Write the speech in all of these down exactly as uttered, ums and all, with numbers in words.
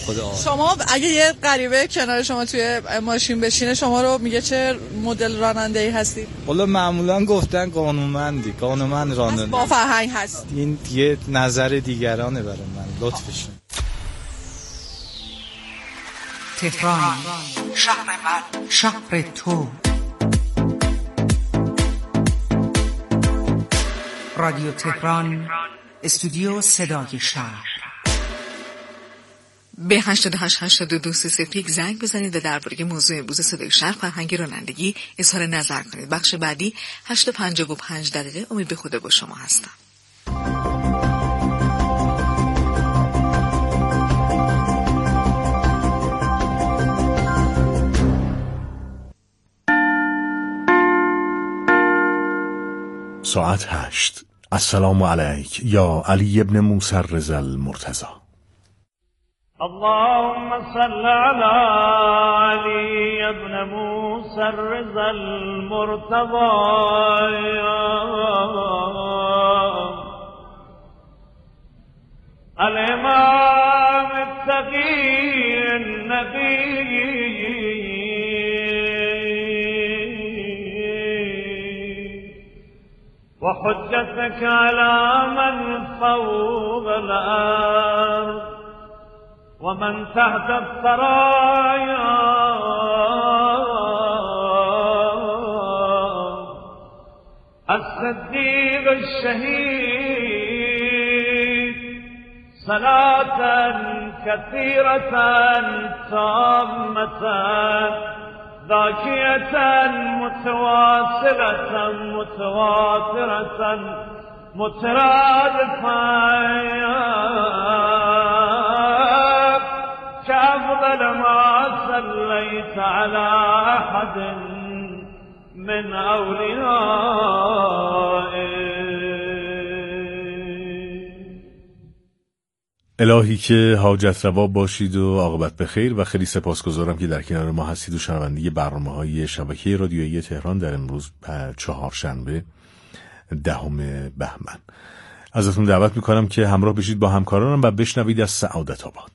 خود آقا. شما اگه یه غریبه کنار شما توی ماشین بشینه شما رو میگه چه مدل راننده‌ای هستی؟ والا معمولا گفتن قانونمندی، قانونمند راننده. با فرهنگ هست. این دیگه نظر دیگرانه برای من، لطفشون. تهران شهر من، شهر تو. رادیو تهران، استودیو صدای شهر. به هشتاد و هشت هشتاد و دو سه صفر یک زنگ بزنید و درباره موضوع امروز صدای شهر فرهنگ رانندگی اظهار نظر کنید. بخش بعدی هشت و پنجاه و پنج دقیقه. امید به خدا با شما هستم. ساعت هشت. السلام علیک یا علی ابن موسی الرضا المرتضی. اللهم صل على علي ابن موسى الرضا المرتضى الإمام التقي النبي وحجتك على من فوق الأرض ومن تحت الثرايا الصديق الشهيد صلاة كثيرة تامة ذاكية متواصلة متواترة مترادفة كأفضل ما صليت على أحد من أوليائه. الهی که حاجت روا باشید و عاقبت بخیر و خیلی سپاسگزارم که در کنار ما هستید و شنونده برنامه‌های شبکه رادیویی تهران در امروز چهارشنبه دهم بهمن. ازتون دعوت میکنم که همراه بشید با همکارانم و بشنوید از سعادت آباد.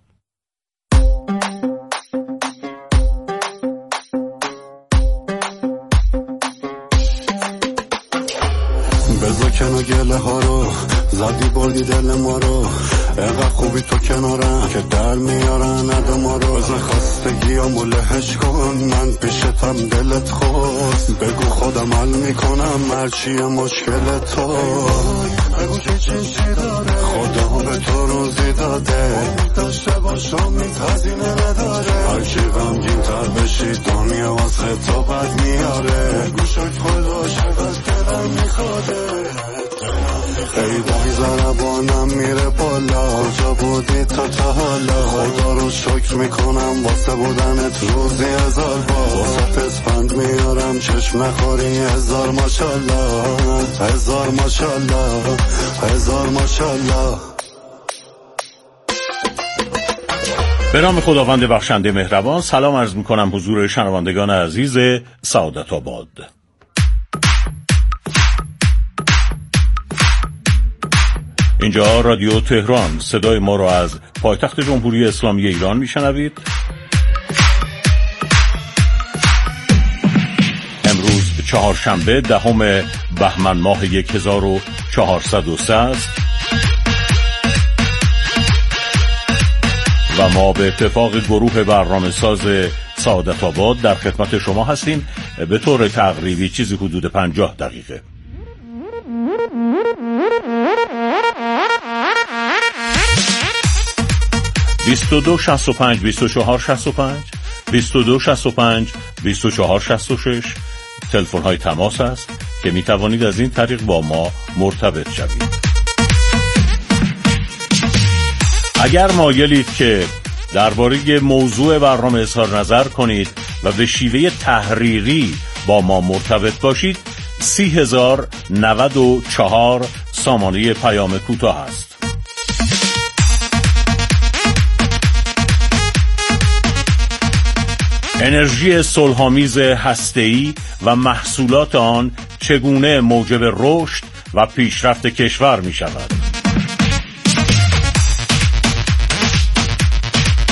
بذار کنو گله ها رو زدی بردی دل ما رو اقا خوبی تو کنارم که در میارن ادا ما رو بزن خواستگی و لهش کن من پیشتم دلت خواست بگو خودم حل میکنم هرچی مشکل تو بگو که چیزی داره خدا به تو روزی داده داشته باشم میتازینه نداره هرچی غمگین تر بشی دنیا واسه تو بد میاره گوشک خدا شد دلم میخواده ای دایی زربانم میره بالا کجا بودی تا تا حالا خدا رو شکر میکنم واسه بودنت روزی هزار بار واسه اسفند میارم چشم نخوری هزار ماشالله هزار ماشالله هزار ماشالله. به نام خداوند بخشنده مهربان سلام عرض میکنم حضور شنوندگان عزیز سعادت آباد. اینجا رادیو تهران، صدای ما را از پایتخت جمهوری اسلامی ایران میشنوید. امروز چهارشنبه دهم بهمن ماه هزار و چهارصد و سه است و ما به اتفاق گروه برنامه ساز سعادت آباد در خدمت شما هستیم به طور تقریبی چیزی حدود پنجاه دقیقه. بیست و دو شصت و پنج بیست و چهار شصت و پنج بیست و دو شصت و پنج بیست و چهار شصت و شش تلفن های تماس است که می توانید از این طریق با ما مرتبط شوید. اگر مایلید که درباره موضوع برنامه اظهار نظر کنید و به شیوه تحریری با ما مرتبط باشید سی هزار نود و چهار سامانه پیام کوتاه است. انرژی صلح‌آمیز هسته‌ای و محصولات آن چگونه موجب رشد و پیشرفت کشور می شود؟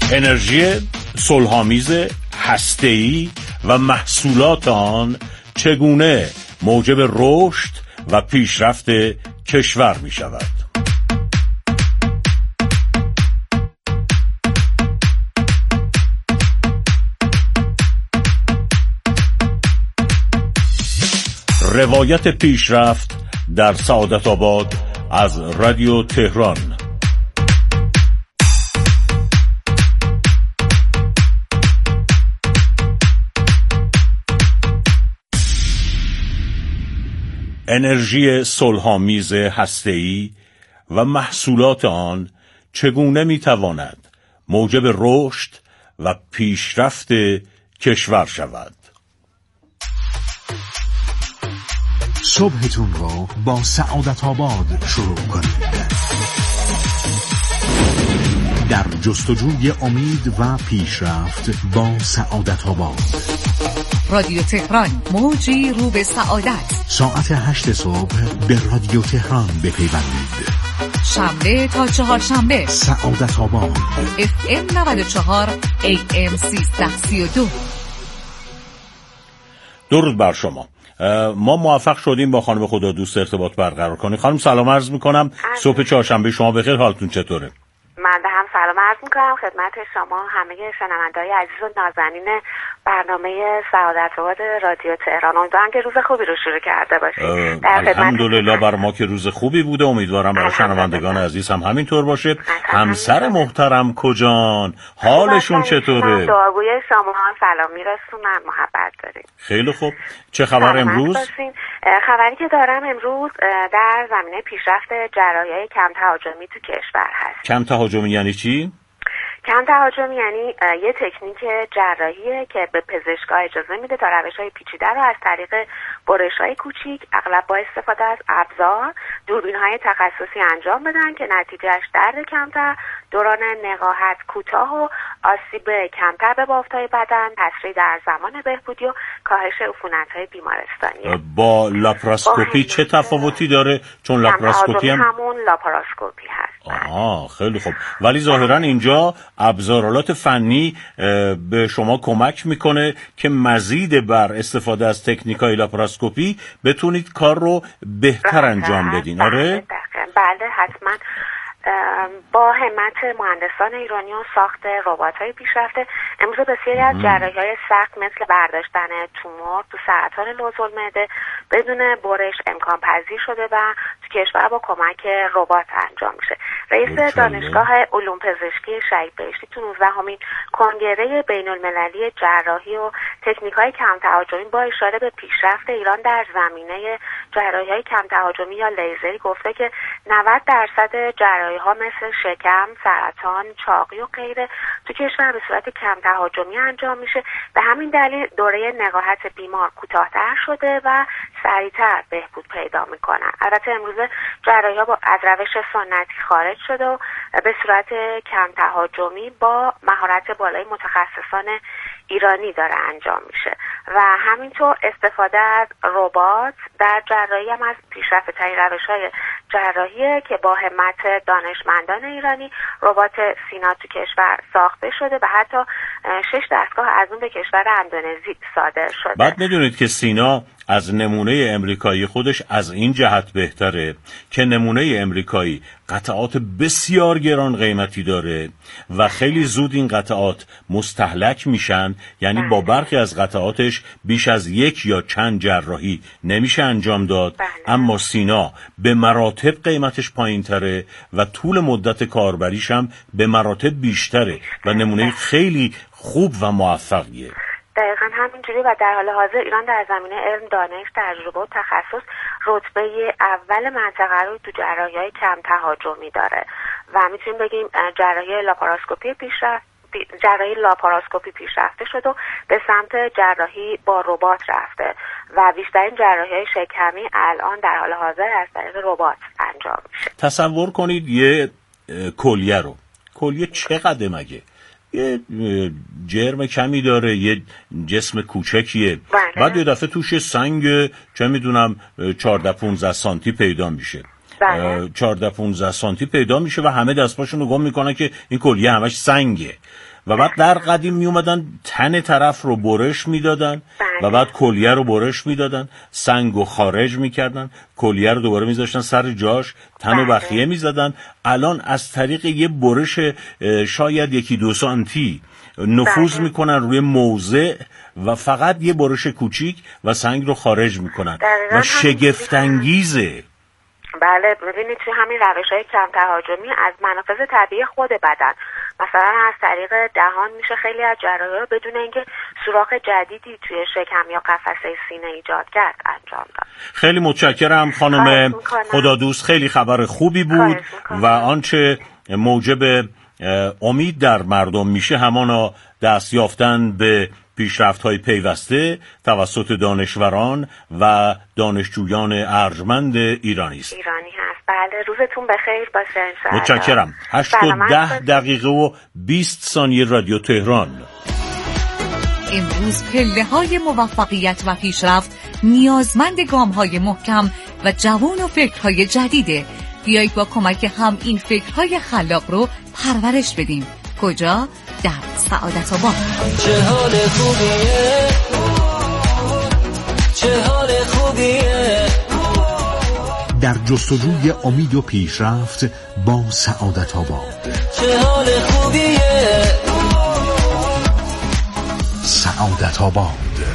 انرژی صلح‌آمیز هسته‌ای و محصولات آن چگونه موجب رشد و پیشرفت کشور می شود؟ روایت پیشرفت در سعادت آباد از رادیو تهران. انرژی صلح‌آمیز هسته‌ای و محصولات آن چگونه می‌تواند موجب رشد و پیشرفت کشور شود؟ صبحتون رو با سعادت آباد شروع کنید. در جستجوی امید و پیشرفت با سعادت آباد. رادیو تهران، موجی رو به سعادت. ساعت هشت صبح به رادیو تهران بپیوندید. شنبه تا چهارشنبه سعادت آباد اف ام نود و چهار ای ام سیزده سی و دو. درود بر شما. ما موفق شدیم با خانم خدا دوست ارتباط برقرار کنیم. خانم سلام عرض میکنم. صبح چهارشنبه شما بخیر، حالتون چطوره؟ من به هم سلام عرض میکنم خدمت شما همه شنونده‌های عزیز و نازنین برنامه سعادت آباد رادیو تهران. امیدوارم که روز خوبی رو شروع کرده باشید. الحمدلله بر ما که روز خوبی بوده، امیدوارم برای شنوندگان عزیز هم همینطور باشه. همسر محترم کجان؟ حالشون چطوره؟ دعاگوی شما سلام میرسونن، محبت داریم. خیلی خوب. چه خبر امروز؟ خبری که دارم امروز در زمینه پیشرفت جراحی‌های کم تهاجمی تو کشور هست. کم تهاجمی یعنی چی؟ کم تهاجمی یعنی یه تکنیک جراحیه که به پزشک‌ها اجازه میده تا روش‌های پیچیده رو از طریق برش‌های کوچیک اغلب با استفاده از ابزار، دوربین‌های تخصصی انجام بدن که نتیجهش درد کمتر، دوران نقاهت کوتاه و آسیب کمتر به بافت‌های بدن، تسریع در زمان بهبودی و کاهش عفونت‌های بیمارستانی. با لاپاراسکوپی چه تفاوتی داره؟ چون لاپاراسکوپی هم همون لاپاراسکوپی هست. آها خیلی خوب. ولی ظاهرا اینجا ابزارالات فنی به شما کمک میکنه که مزید بر استفاده از تکنیک‌های لاپاراسکوپی بتونید کار رو بهتر انجام بدین. آره؟ بله حتما. با همت مهندسان ایرانی و ساخت ربات‌های پیشرفته امروز بسیاری از جراحی‌های سخت مثل برداشتن تومور تو سرطان لوزالمعده بدون برش امکان پذیر شده و تو کشور با کمک ربات انجام میشه. رئیس دانشگاه علوم پزشکی شهید بهشتی تو نوزدهمین کنگره بین‌المللی جراحی و تکنیک‌های کم تهاجمی با اشاره به پیشرفت ایران در زمینه جراحی‌های کم تهاجمی یا لیزری گفته که نود درصد جراحی ها مثل شکم، سرطان، چاقی و غیره تو کشور به صورت کم تهاجمی انجام میشه. به همین دلیل دوره نقاهت بیمار کوتاه‌تر شده و سریعتر بهبود پیدا میکنن. البته امروزه جراحی ها با از روش سنتی خارج شده و به صورت کم تهاجمی با مهارت بالای متخصصان ایرانی داره انجام میشه و همینطور استفاده از ربات در جراحی هم از پیشرفته ترین روش‌های جراحیه که با همت دانشمندان ایرانی ربات سینا تو کشور ساخته شده و حتی شش دستگاه از اون به کشور اندونزی صادر شده. بعد میدونید که سینا از نمونه امریکایی خودش از این جهت بهتره که نمونه امریکایی قطعات بسیار گران قیمتی داره و خیلی زود این قطعات مستهلک میشن، یعنی با برخی از قطعاتش بیش از یک یا چند جراحی نمیشه انجام داد. بله. اما سینا به مراتب قیمتش پایین تره و طول مدت کاربریش هم به مراتب بیشتره و نمونه خیلی خوب و موفقیه. دقیقا همینجوری و در حال حاضر ایران در زمینه علم، دانش، تجربه و تخصص رتبه اول منطقه رو تو جراحی‌های کم تهاجمی داره و میتونیم بگیم جراحی لاپاراسکوپی پیشرفت جراحی لاپاراسکوپی پیشرفته شد و به سمت جراحی با ربات رفته و بیشترین جراحی‌های شکمی الان در حال حاضر از طریق ربات انجام میشه. تصور کنید یه کلیه رو کلیه چقدر مگه؟ یه جرم کمی داره، یه جسم کوچکیه. بله. بعد یه دفعه توش سنگ چه میدونم چهارده پانزده سانتی پیدا میشه. بله. چهارده پانزده سانتی پیدا میشه و همه دست پاشون رو گم میکنن که این کلیه همش سنگه. و بعد در قدیم می اومدن تن طرف رو برش میدادن و بعد کلیه رو برش میدادن، سنگ رو خارج میکردن، کلیه رو دوباره میذاشتن سر جاش، تن و بخیه میزدن. الان از طریق یه برش شاید یکی دو سانتی نفوذ بله. میکنن روی موضع و فقط یه برش کوچیک و سنگ رو خارج میکنن و شگفت‌انگیزه. بله ببینید توی همین روش‌های کم تهاجمی از منافذ طبیعی خود بدن، مثلا از طریق دهان میشه خیلی از جراحی‌ها بدون اینکه سوراخ جدیدی توی شکم یا قفسه سینه ایجاد کرد انجام داد. خیلی متشکرم خانم خدادوست، خیلی خبر خوبی بود و آنچه موجب امید در مردم میشه همانا دست یافتن به پیشرفت‌های پیوسته توسط دانشوران و دانشجویان ارجمند ایرانی است. ایرانی هست. بله روزتون بخیر باشه انشاءالله. متشکرم. هشت و ده دقیقه و بیست ثانیه رادیو تهران. امروز پله‌های موفقیت و پیشرفت نیازمند گام‌های محکم و جوان و فکرهای جدیده. بیایید با کمک هم این فکرهای خلاق رو پرورش بدیم. کجا؟ در سعادت آباد. چه حال خوبیه، چه حال خوبیه. در جستجوی امید و پیشرفت با سعادت آباد. چه حال خوبیه، سعادت آباد.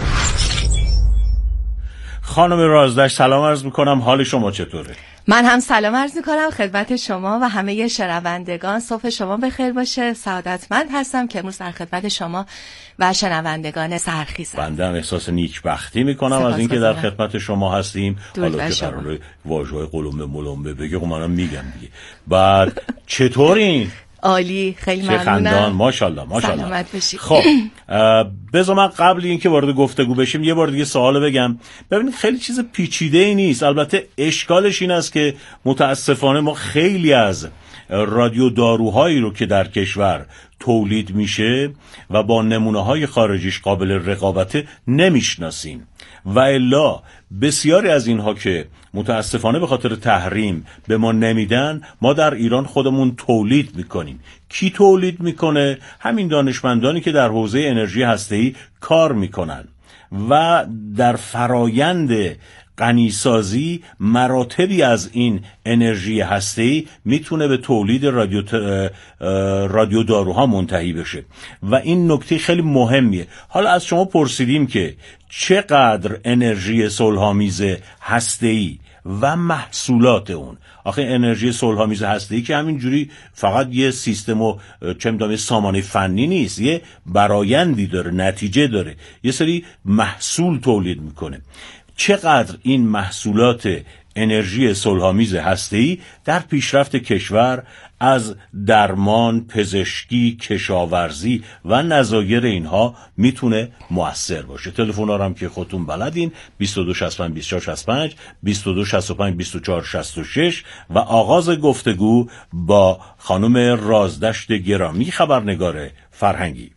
خانم رازدشت سلام عرض میکنم، حال شما چطوره؟ من هم سلام عرض میکنم خدمت شما و همه شنوندگان. صبح شما بخیر باشه. سعادتمند هستم که امروز در خدمت شما و شنوندگان سرخیزم. بنده هم احساس نیکبختی میکنم از اینکه در خدمت شما هستیم. حالا که قراره واژه‌های قلمبه ملمبه بگه خب منم میگم دیگه. بعد چطورین؟ عالی، خیلی ممنونم. چه خندان، ماشاءالله ماشاءالله. سلامت باشید. خب بذار من قبل اینکه وارد گفتگو بشیم یه بار دیگه سوالو بگم. ببینید خیلی چیز پیچیده‌ای نیست، البته اشکالش این است که متاسفانه ما خیلی از رادیو داروهایی رو که در کشور تولید میشه و با نمونه‌های خارجیش قابل رقابت نمیشناسیم و الا بسیاری از اینها که متاسفانه به خاطر تحریم به ما نمیدن ما در ایران خودمون تولید میکنیم. کی تولید میکنه؟ همین دانشمندانی که در حوزه انرژی هسته‌ای کار میکنن و در فرایند غنیسازی مراتبی از این انرژی هسته‌ای میتونه به تولید رادیو رادیو داروها منتهی بشه و این نکته خیلی مهمیه. حالا از شما پرسیدیم که چقدر انرژی صلح‌آمیز هسته‌ای و محصولات اون، آخه انرژی صلح‌آمیز هسته‌ای که همینجوری فقط یه سیستم و چه می‌دونم سامانه فنی نیست، یه برایندی داره، نتیجه داره، یه سری محصول تولید میکنه. چقدر این محصولات انرژی صلح‌آمیز هسته‌ای در پیشرفت کشور از درمان، پزشکی، کشاورزی و نظایر اینها میتونه مؤثر باشه. تلفن‌ها هم که خودتون بلدین بیست و دو شصت و پنج بیست و چهار شصت و پنج بیست و دو شصت و پنج بیست و چهار شصت و شش و آغاز گفتگو با خانم رازدشت گرامی خبرنگار فرهنگی.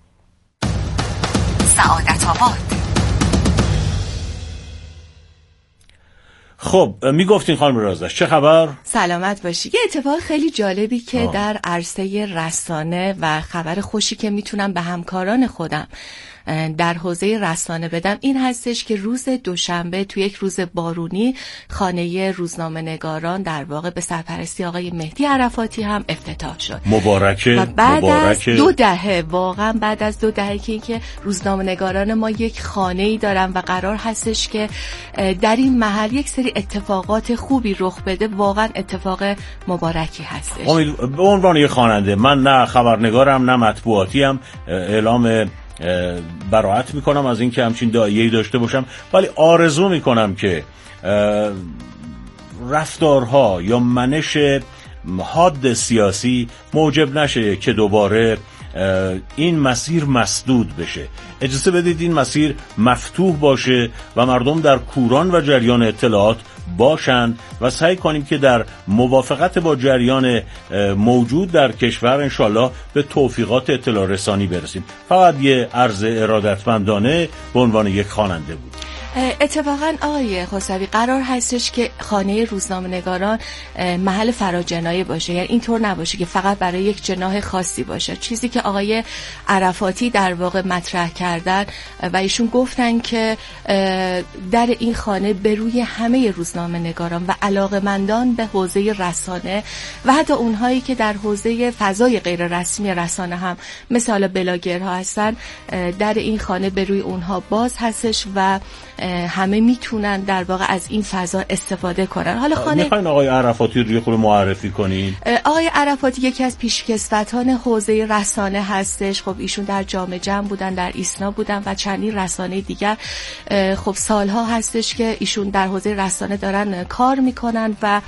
سعادت آباد. خب میگفتین خانم رازدشت چه خبر؟ سلامت باشی. یه اتفاق خیلی جالبی که آه. در عرصه رسانه و خبر خوشی که میتونم به همکاران خودم در حوزه رسانه بدم این هستش که روز دوشنبه تو یک روز بارونی خانه روزنامه‌نگاران در واقع به سرپرستی آقای مهدی عرفاتی هم افتتاح شد. مبارکه. و بعد مبارکه. از دو دهه، واقعا بعد از دو دهه که اینکه روزنامه‌نگاران ما یک خانه‌ای دارن و قرار هستش که در این محل یک سری اتفاقات خوبی رخ بده، واقعا اتفاق مبارکی هستش. به عنوان یک خواننده، من نه خبرنگارم نه مطبوعاتیم، اعلام براءت میکنم از اینکه همچین داعیه‌ای داشته باشم، ولی آرزو میکنم که رفتارها یا منش حاد سیاسی موجب نشه که دوباره این مسیر مسدود بشه. اجازه بدید این مسیر مفتوح باشه و مردم در کوران و جریان اطلاعات باشن و سعی کنیم که در موافقت با جریان موجود در کشور انشالله به توفیقات اطلاع رسانی برسیم. فقط یه عرض ارادتمندانه به عنوان یک خواننده بود. اتفاقا آقای خسروی قرار هستش که خانه روزنامه‌نگاران محل فراجنایی باشه، یعنی اینطور نباشه که فقط برای یک جناح خاصی باشه. چیزی که آقای عرفاتی در واقع مطرح کردن و ایشون گفتن که در این خانه به روی همه روزنامه‌نگاران و علاقه‌مندان به حوزه رسانه و حتی اونهایی که در حوزه فضای غیر رسمی رسانه هم مثل حالا بلاگرها هستن، در این خانه به روی اونها باز هستش و همه میتونن در واقع از این فضا استفاده کنن. حالا خانه میخواین آقای عرفاتی رو یه خورده معرفی کنین؟ آقای عرفاتی یکی از پیشکسوتان حوزه رسانه هستش. خب ایشون در جامعه جمع بودن، در ایسنا بودن و چندین رسانه دیگر. خب سالها هستش که ایشون در حوزه رسانه دارن کار میکنن و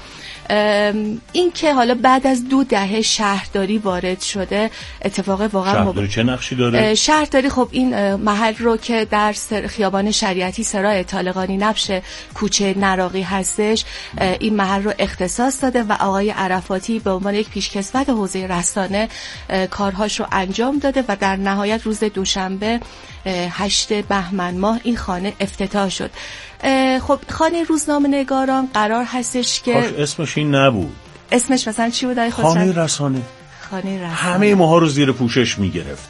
این که حالا بعد از دو دهه شهرداری وارد شده اتفاق واقعا شهرداری مب... چه نقشی داره؟ شهرداری خب این محل رو که در خیابان شریعتی سرای طالقانی نبش کوچه نراقی هستش، این محل رو اختصاص داده و آقای عرفاتی به عنوان یک پیشکسوت حوزه رسانه کارهاش رو انجام داده و در نهایت روز دوشنبه هشت بهمن ماه این خانه افتتاح شد. خب خانه روزنامه‌نگاران قرار هستش که کاش اسمش این نبود. اسمش مثلا چی بود آقای خسروی؟ خانه رسانه. خانه رسانه همه ماها رو زیر پوشش میگرفت،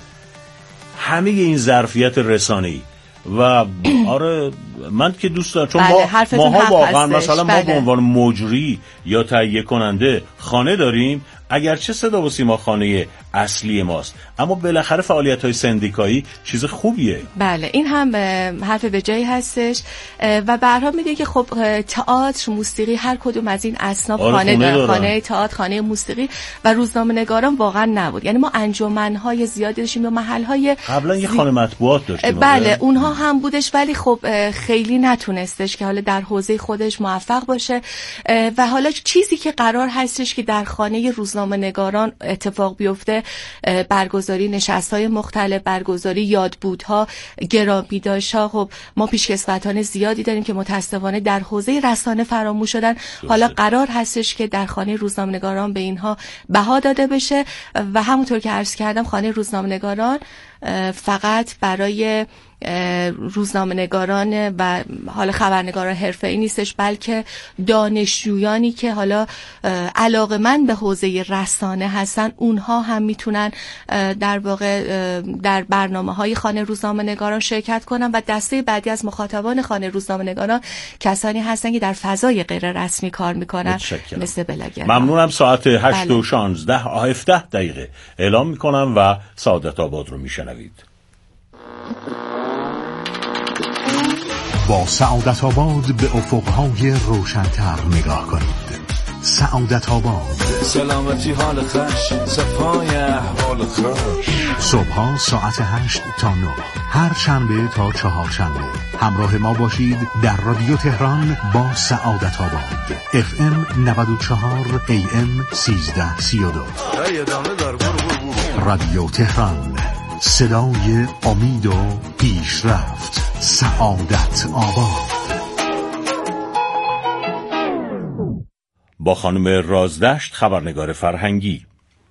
همه این ظرفیت رسانه‌ای و آره من که دوست دارم چون بله، ما ماها واقعا مثلا بله. ما به عنوان مجری یا تهیه کننده خانه داریم، اگرچه صدا و سیما خانه اصلی ماست، اما بالاخره فعالیت‌های سندیکایی چیز خوبیه. بله این هم حرف به جایی هستش و به هر حال میگه که خب تئاتر، موسیقی، هر کدوم از این اصناف آره خانه دارن، دارن. خانه تئاتر، خانه موسیقی و روزنامه‌نگاران واقعا نبود. یعنی ما انجمن‌های زیادی داشتیم و محل‌های قبلا یه خانه مطبوعات داشتیم. بله آره. اونها هم بودش ولی خب خیلی نتونستش که حالا در حوزه خودش موفق باشه و حالا چیزی که قرار هستش که در خانه روزنامه‌نگاران اتفاق بیفته، برگزاری نشست‌های مختلف، برگزاری یادبودها، گرامی‌داشت‌ها. خب ما پیشکسوتان زیادی داریم که متأسفانه در حوزه رسانه فراموش شدن. حالا قرار هستش که در خانه روزنامه‌نگاران به اینها بها داده بشه و همونطور که عرض کردم خانه روزنامه‌نگاران فقط برای روزنامه‌نگاران و حالا خبرنگاران حرفه‌ای نیستش، بلکه دانشجویانی که حالا علاقه‌مند به حوزه رسانه هستن اونها هم میتونن در واقع در برنامه‌های خانه روزنامه‌نگاران شرکت کنن و دسته بعدی از مخاطبان خانه روزنامه‌نگاران کسانی هستن که در فضای غیر رسمی کار میکنن مثل بلاگر. ممنونم. ساعت هشت و شانزده هفده دقیقه اعلام میکنم و سعادت آباد رو میشنوید. با سعادت آباد به افقهای روشن‌تر نگاه کنید. سعادت آباد، سلامتی حال خوش، صفای حال خوش. صبح‌ها ساعت هشت تا نه، هر شنبه تا چهار شنبه همراه ما باشید در رادیو تهران با سعادت آباد. اف ام نود و چهار، ای ام سیزده سی و دو. رادیو تهران، صدای امید و پیشرفت. سعادت آباد. با خانم رازدشت، خبرنگار فرهنگی.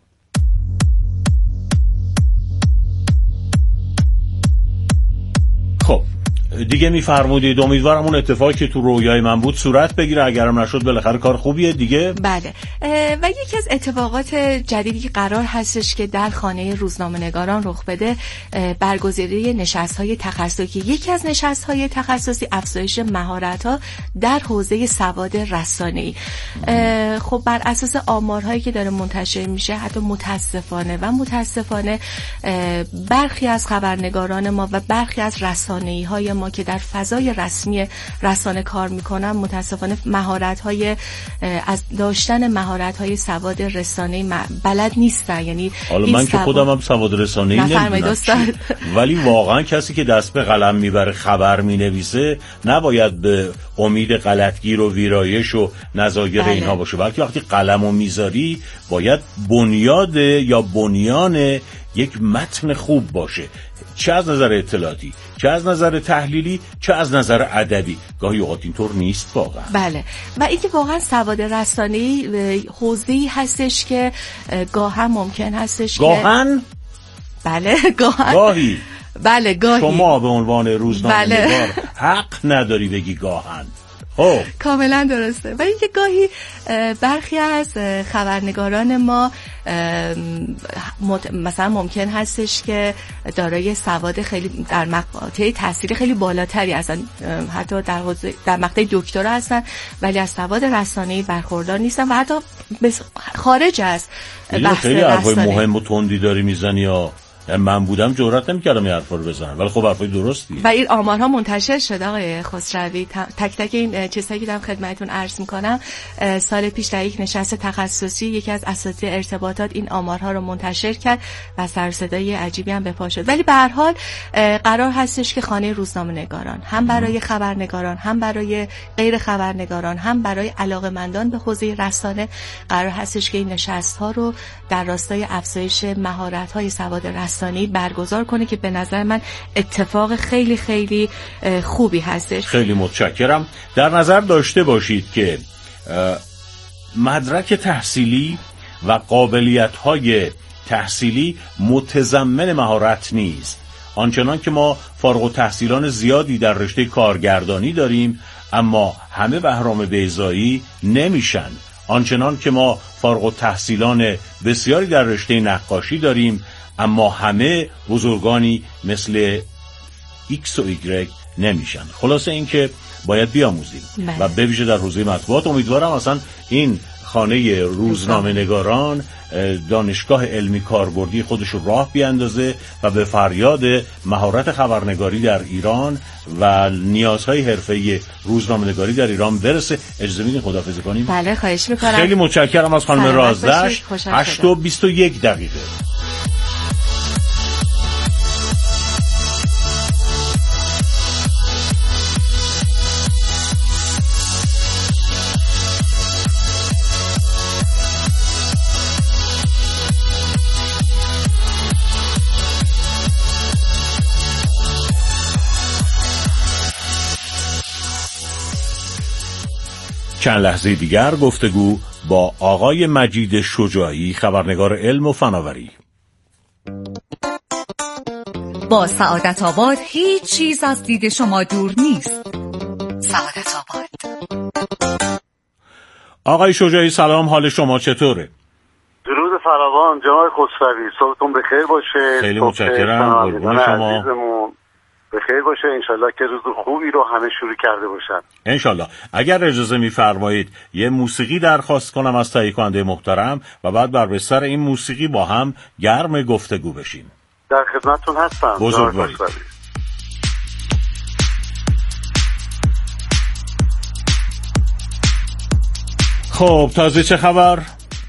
خب دیگه میفرمودید امیدوارم اون اتفاقی که تو رویای من بود صورت بگیره، اگرم نشد بالاخره کار خوبیه دیگه. بله و یکی از اتفاقات جدیدی که قرار هستش که در خانه روزنامه‌نگاران رخ بده برگزاری نشست‌های تخصصی که یکی از نشست‌های تخصصی افزایش مهارت‌ها در حوزه سواد رسانه‌ای. خب بر اساس آمارهایی که داره منتشر میشه حتی متاسفانه و متاسفانه برخی از خبرنگاران ما و برخی از رسانه‌ای‌های ما که در فضای رسمی رسانه کار میکنن متاسفانه مهارت‌های از داشتن مهارت‌های سواد رسانه‌ای بلد نیستن. یعنی حالا من که خودم هم سواد رسانه‌ای نمیدونم، ولی واقعا کسی که دست به قلم میبره خبر مینویسه نباید به امید غلطگیر و ویرایش و نظایر بله. اینها باشه، بلکه وقتی قلمو میذاری باید بنیاد یا بنیان یک متن خوب باشه، چه از نظر اطلاعاتی، چه از نظر تحلیلی، چه از نظر ادبی. گاهی اوقات اینطور نیست واقعا. بله و اینکه واقعا سواد رسانه‌ای حوزه‌ای هستش که گاهن ممکن هستش گاهن که بله گاهن گاهی بله گاهی شما به عنوان روزنامه بله. نگار حق نداری بگی گاهن. خب کاملا درسته. و اینکه گاهی برخی از خبرنگاران ما مثلا ممکن هستش که دارای سواد خیلی در مقاطع تحصیلی خیلی بالاتری هستن، حتی در حوزه در مقطع دکترا هستن، ولی از سواد رسانه‌ای برخوردار نیستن و حتی خارج از بحث خیلی حرفای رسانه‌ای. مهم و تندی داری میزنی یا من بودم جرئت نمی‌کردم این حرفا رو بزنم، ولی خب حرفای درستی. و این آمارها منتشر شده آقای خسروی. تک تک این چیزایی که دارم خدمتتون عرض می‌کنم، سال پیش در یک نشست تخصصی یکی از اساتید ارتباطات این آمارها رو منتشر کرد و سر صدای عجیبی هم به پا شد. ولی به هر حال قرار هستش که خانه روزنامه‌نگاران هم برای خبرنگاران، هم برای غیر خبرنگاران، هم برای علاقه‌مندان به حوزه رسانه قرار هستش که این نشست‌ها رو در راستای افزایش مهارت‌های سواد رسانه‌ای برگزار کنه که به نظر من اتفاق خیلی خیلی خوبی هستش. خیلی متشکرم. در نظر داشته باشید که مدرک تحصیلی و قابلیت‌های تحصیلی متضمن مهارت نیست. آنچنان که ما فارغ التحصیلان زیادی در رشته کارگردانی داریم اما همه بهرام بیضایی نمیشن. آنچنان که ما فارغ التحصیلان بسیاری در رشته نقاشی داریم اما همه بزرگانی مثل ایکس و ایگرگ نمیشن. خلاصه این که باید بیاموزیم و به ویژه در حوزه مطبوعات. امیدوارم اصلا این خانه روزنامه نگاران دانشگاه علمی کاربردی خودش رو راه بیاندازه و به فریاد مهارت خبرنگاری در ایران و نیازهای حرفه‌ای روزنامه نگاری در ایران برسه. اجازه میدین خداحافظی کنیم؟ بله خواهش میکنم. خیلی متشکرم از خانم رازدشت. هشت و بیست و یک دقیقه. چند لحظه دیگر گفتگو با آقای مجید شجاعی، خبرنگار علم و فناوری. با سعادت آباد هیچ چیز از دید شما دور نیست. سعادت آباد. آقای شجاعی سلام، حال شما چطوره؟ درود فراوان جناب خسروی، صبحتون بخیر باشه. خیلی متشکرم. قربون شما. بخیر باشه، انشالله که روز خوبی رو همه شروع کرده باشن. انشالله. اگر اجازه میفرمایید یه موسیقی درخواست کنم از تهیه کننده محترم و بعد بر بستر این موسیقی با هم گرم گفتگو بشیم. در خدمتتون هستم. بزرگواری. خب تازه چه خبر؟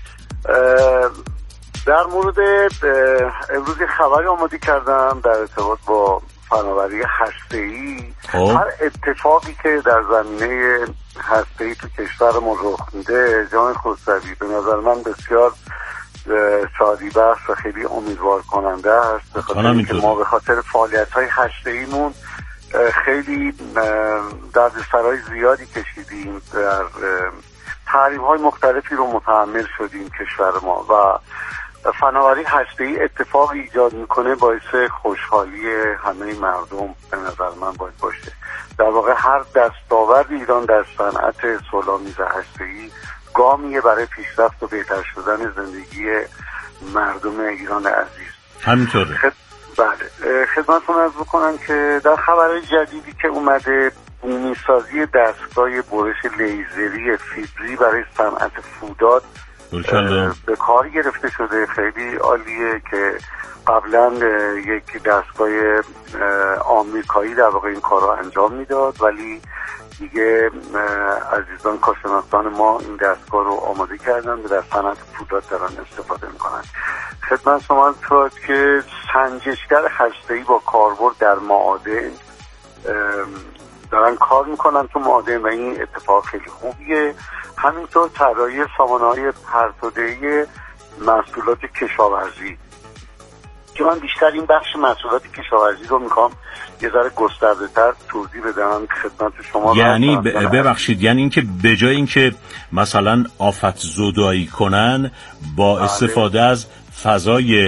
در مورد امروز خبری آماده کردم در ارتباط با فناوری هسته‌ای. هر اتفاقی که در زمینه هسته‌ای تو کشور ما رخ میده جان خسروی به نظر من بسیار شادی بخش و خیلی امیدوار کننده است، به خاطر اینکه ما به خاطر فعالیت‌های هسته‌ایمون خیلی دردسرای زیادی کشیدیم، در تحریم‌های مختلفی رو متحمل شدیم کشور ما و فناوری هسته‌ای اتفاق ایجاد میکنه باعث خوشحالی همه مردم به نظر من باید باشه. در واقع هر دستاورد ایران در صنعت صلح‌آمیز هسته‌ای گامیه برای پیشرفت و بهتر شدن زندگی مردم ایران عزیز. همینطوره. خد... بله خدمتتون عرض بکنم که در خبر جدیدی که اومده بومیسازی دستگاه برش لیزری فیبری برای صنعت فولاد به کار گرفته شده. خیلی عالیه که قبلا یک دستگاه آمریکایی در واقع این کار رو انجام میداد ولی دیگه عزیزان کارشناسان ما این دستگاه رو آماده کردن و در صنعت فولاد دارن استفاده میکنن. خدمت شما شد که سنجشگر هسته‌ای با کاربرد در معادن دارن کار میکنن تو معادن و این اتفاق خیلی خوبیه. همینطور طراحی سامانه‌های پرتوده‌ای محصولات کشاورزی که من بیشتر این بخش محصولات کشاورزی رو میخوام یه ذره گسترده‌تر توضیح بدم خدمت شما. یعنی ببخشید یعنی اینکه به جای اینکه مثلا آفت زدایی کنن با استفاده از فضای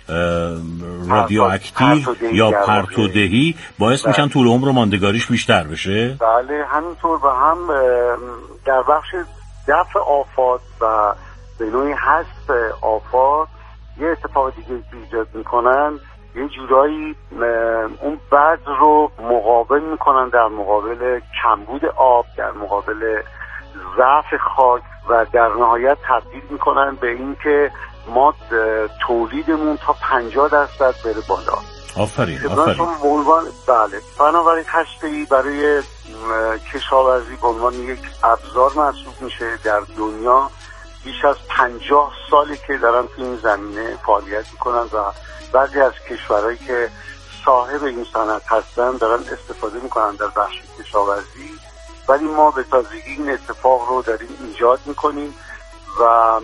رادیواکتیو یا پرتودهی باعث میشن طول عمر و ماندگاریش بیشتر بشه؟ بله همینطور. و هم در بخش دفع آفات و به نوعی حذف آفات یه اتفاق دیگه که ایجاد میکنن، یه جورایی اون بذر رو مقابل میکنن در مقابل کمبود آب، در مقابل ضعف خاک و در نهایت تبدیل میکنن به این که ما تولیدمون تا پنجاه درصد بره بالا. آفرین آفرین. بله، بنابراین هسته‌ای برای کشاورزی به عنوان یک ابزار محسوب میشه. در دنیا بیش از پنجاه ساله که دارن تو این زمینه فعالیت میکنن و بعضی از کشورهایی که صاحب این صنعت هستن دارن استفاده میکنن در بخش کشاورزی، ولی ما به تازگی این اتفاق رو داریم ایجاد میکنیم و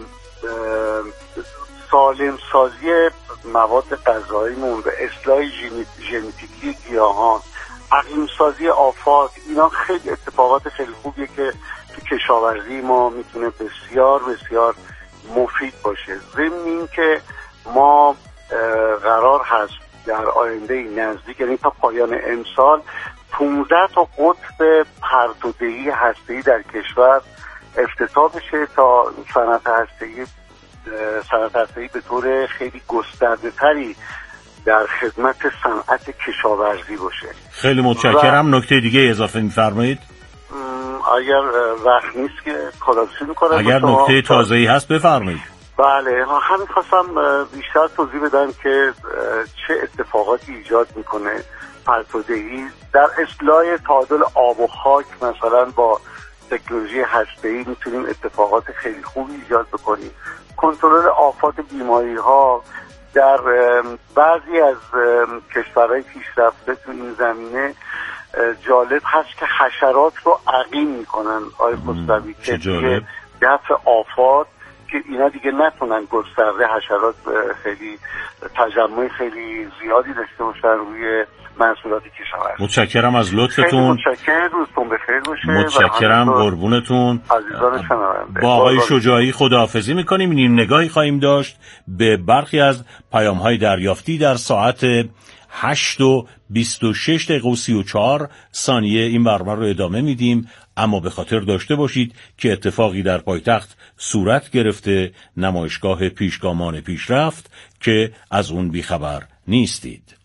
سالم سازی مواد غذاییمون و اصلاح ژنتیکی گیاهان، اقلیم سازی آفات، اینا خیلی اتفاقات خیلی خوبیه که تو کشاورزی ما میتونه بسیار بسیار مفید باشه. ضمن این که ما قرار هست در آینده نزدیک، یعنی تا پایان امسال، پانزده تا قطب پرتودهی هسته‌ای در کشور افتتاح بشه تا صنعت هسته‌ای صنعت هسته‌ای به طور خیلی گسترده تری در خدمت صنعت کشاورزی باشه. خیلی متشکرم. و... نکته دیگه اضافه می‌فرمایید؟ اگر وقت نیست که خلاصه می‌کنم. اگر نکته تازه‌ای هست بفرمایید. بله، همین خواستم بیشتر توضیح بدم که چه اتفاقاتی ایجاد میکنه پرتودهی در اصلاح تعادل آب و خاک. مثلا با تکنولوژی هسته‌ای میتونیم اتفاقات خیلی خوبی ایجاد بکنیم. کنترل آفات بیماری ها در بعضی از کشورهای پیشرفته تو این زمینه جالب هست که حشرات رو عقیم میکنن آقای خسروی که دیگه دفع آفات که اینا دیگه نتونن گسترده حشرات خیلی تجمع خیلی زیادی داشته باشن روی محصولات کشاورزی. متشکرم از لطفتون. متشکرم، روزتون بخیر باشه. متشکرم، قربونتون. عزیزان شنونده، با آقای شجاعی خداحافظی میکنیم. این نگاهی خواهیم داشت به برخی از پیام‌های دریافتی در ساعت هشت و بیست و شش دقیقه و سی و چهار ثانیه این برنامه رو ادامه میدیم، اما به خاطر داشته باشید که اتفاقی در پایتخت صورت گرفته، نمایشگاه پیشگامان پیشرفت، که از اون بیخبر نیستید.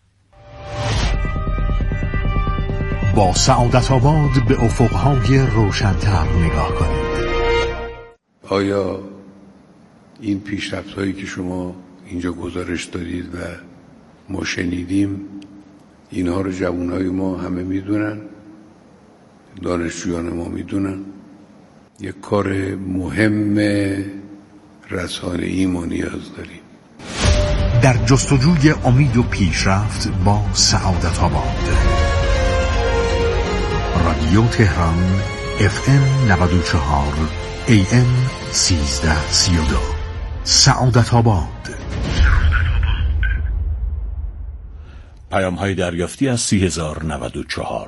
با سعادت آباد به افقهای روشن‌تر نگاه کنید. آیا این پیشرفت‌هایی که شما اینجا گزارش دادید و ما شنیدیم، اینها رو جوانای ما همه میدونن، دانشجویان ما میدونن؟ یک کار مهم رسانه‌ای ما نیاز داریم. در جستجوی امید و پیشرفت با سعادت آباد. رادیو تهران اف ام نود و چهار ای ام سیزده سی و دو سعادت آباد. پیام های دریافتی از سی هزار و نود و چهار.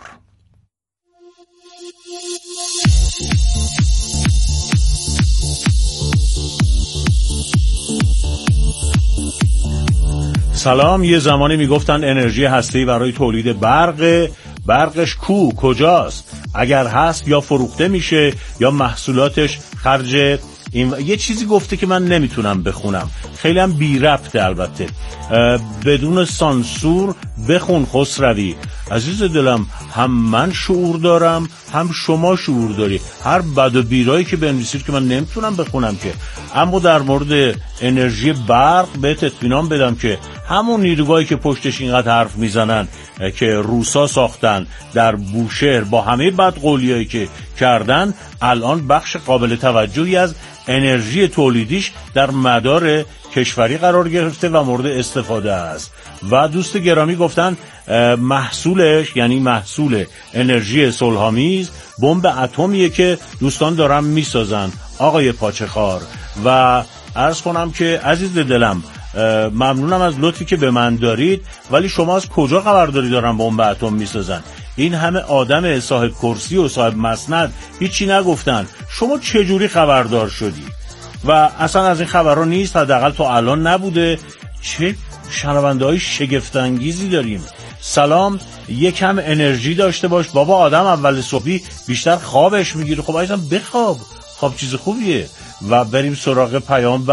سلام، یه زمانی میگفتن انرژی هسته‌ای برای تولید برق، برقش کو کجاست؟ اگر هست یا فروخته میشه یا محصولاتش خرج این. یه چیزی گفته که من نمیتونم بخونم، خیلی هم بی ربطه، البته بدون سانسور بخون خسروی. عزیز دلم، هم من شعور دارم هم شما شعور داری. هر بد و بیرایی که بنویسید که من نمیتونم بخونم که. اما در مورد انرژی برق بهت اطمینان بدم که همون نیروگاهی که پشتش اینقدر حرف میزنن که روسا ساختن در بوشهر با همه بدقولیایی که کردن، الان بخش قابل توجهی از انرژی تولیدیش در مدار کشوری قرار گرفته و مورد استفاده است. و دوست گرامی گفتن محصولش، یعنی محصول انرژی صلح‌آمیز، بمب اتمیه که دوستان دارن میسازن. آقای پاچخار، و عرض کنم که عزیز دلم، ممنونم از لطفی که به من دارید، ولی شما از کجا خبر داری دارن بمب اتم میسازن؟ این همه آدم صاحب کرسی و صاحب مسند هیچی نگفتن، شما چجوری خبردار شدی؟ و اصلا از این خبرها نیست، حداقل تا الان نبوده. چه شنونده های شگفت‌انگیزی داریم. سلام، یکم انرژی داشته باش بابا. آدم اول صبحی بیشتر خوابش میگیره. خب عزیزم بخواب، خواب چیز خوبیه. و بریم سراغ پیام.